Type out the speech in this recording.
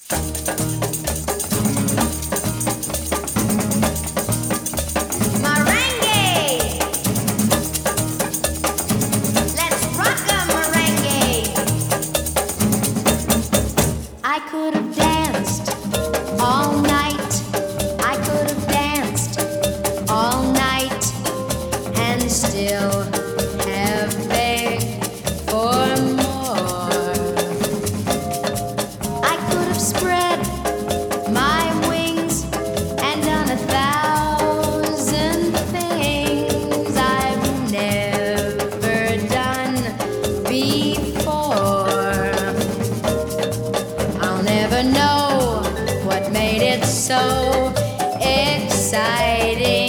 I could have danced all night. I could have danced all night and still have begged for more. I could have spread my wings and done 1,000 things I've never done before. I'll never know what made it so exciting.